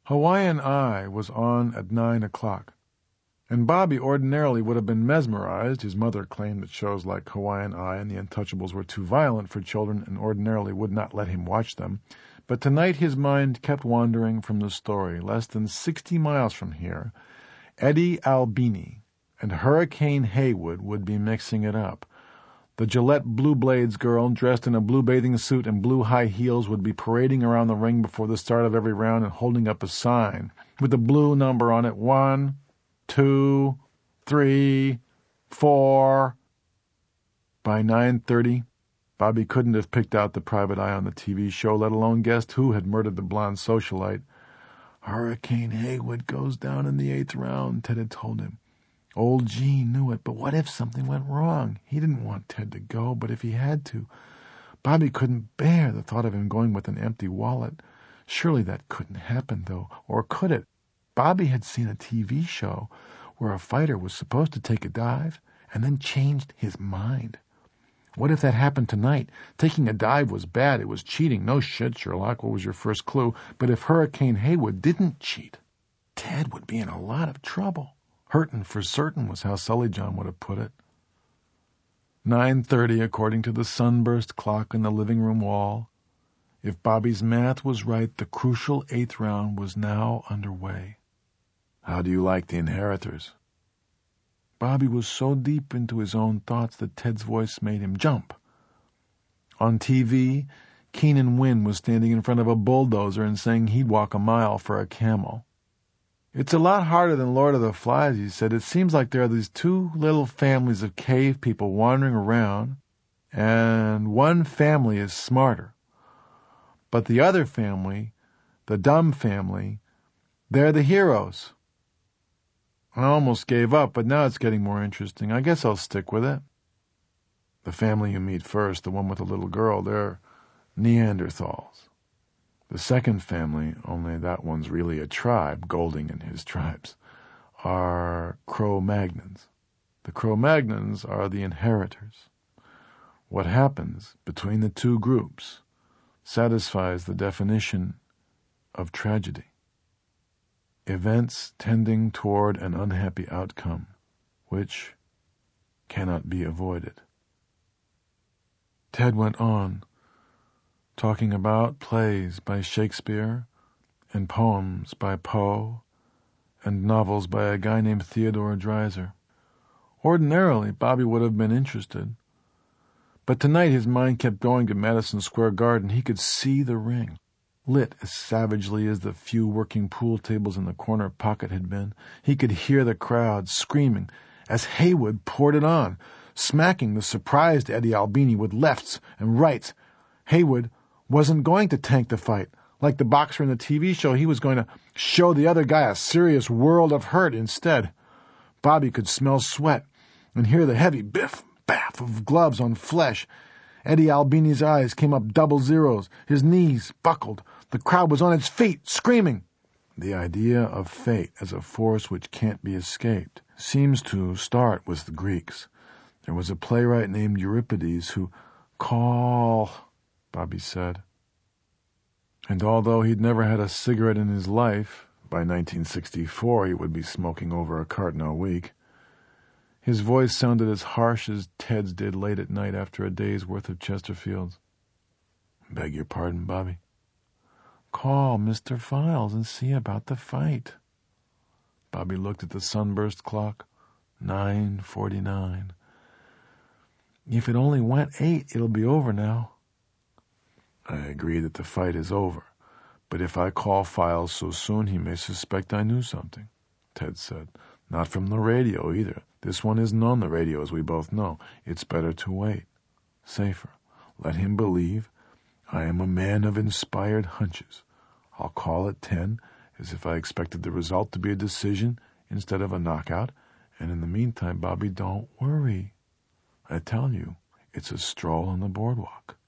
Hawaiian Eye was on at 9 o'clock, and Bobby ordinarily would have been mesmerized. His mother claimed that shows like Hawaiian Eye and The Untouchables were too violent for children and ordinarily would not let him watch them. But tonight his mind kept wandering from the story. Less than 60 miles from here, Eddie Albini and Hurricane Haywood would be mixing it up. The Gillette Blue Blades girl, dressed in a blue bathing suit and blue high heels, would be parading around the ring before the start of every round and holding up a sign with a blue number on it. 1, 2, 3, 4. By 9:30, Bobby couldn't have picked out the private eye on the TV show, let alone guessed who had murdered the blonde socialite. Hurricane Haywood goes down in the 8th round, Ted had told him. Old Gene knew it, but what if something went wrong? He didn't want Ted to go, but if he had to. Bobby couldn't bear the thought of him going with an empty wallet. Surely that couldn't happen, though. Or could it? Bobby had seen a TV show where a fighter was supposed to take a dive and then changed his mind. What if that happened tonight? Taking a dive was bad. It was cheating. No shit, Sherlock. What was your first clue? But if Hurricane Haywood didn't cheat, Ted would be in a lot of trouble. Hurtin' for certain was how Sully John would have put it. 9:30, according to the sunburst clock on the living room wall. If Bobby's math was right, the crucial 8th round was now underway. How do you like the Inheritors? Bobby was so deep into his own thoughts that Ted's voice made him jump. On TV, Keenan Wynn was standing in front of a bulldozer and saying he'd walk a mile for a camel. It's a lot harder than Lord of the Flies, he said. It seems like there are these two little families of cave people wandering around, and one family is smarter. But the other family, the dumb family, they're the heroes. I almost gave up, but now it's getting more interesting. I guess I'll stick with it. The family you meet first, the one with the little girl, they're Neanderthals. The second family, only that one's really a tribe, Golding and his tribes, are Cro-Magnons. The Cro-Magnons are the Inheritors. What happens between the two groups satisfies the definition of tragedy. Events tending toward an unhappy outcome, which cannot be avoided. Ted went on, talking about plays by Shakespeare and poems by Poe and novels by a guy named Theodore Dreiser. Ordinarily, Bobby would have been interested, but tonight his mind kept going to Madison Square Garden. He could see the ring, lit as savagely as the few working pool tables in the corner pocket had been. He could hear the crowd screaming as Haywood poured it on, smacking the surprised Eddie Albini with lefts and rights. Haywood wasn't going to tank the fight. Like the boxer in the TV show, he was going to show the other guy a serious world of hurt instead. Bobby could smell sweat and hear the heavy biff-baff of gloves on flesh. Eddie Albini's eyes came up double zeros. His knees buckled. The crowd was on its feet, screaming. The idea of fate as a force which can't be escaped seems to start with the Greeks. There was a playwright named Euripides who, "Call," Bobby said. And although he'd never had a cigarette in his life, by 1964 he would be smoking over a carton a week, his voice sounded as harsh as Ted's did late at night after a day's worth of Chesterfields. "Beg your pardon, Bobby?" "Call Mr. Files and see about the fight." Bobby looked at the sunburst clock. 9:49. "If it only went 8, it'll be over now." "I agree that the fight is over, but if I call Files so soon he may suspect I knew something," Ted said. "Not from the radio, either. This one isn't on the radio, as we both know. It's better to wait. Safer. Let him believe I am a man of inspired hunches. I'll call at 10, as if I expected the result to be a decision instead of a knockout, and in the meantime, Bobby, don't worry. I tell you, it's a stroll on the boardwalk."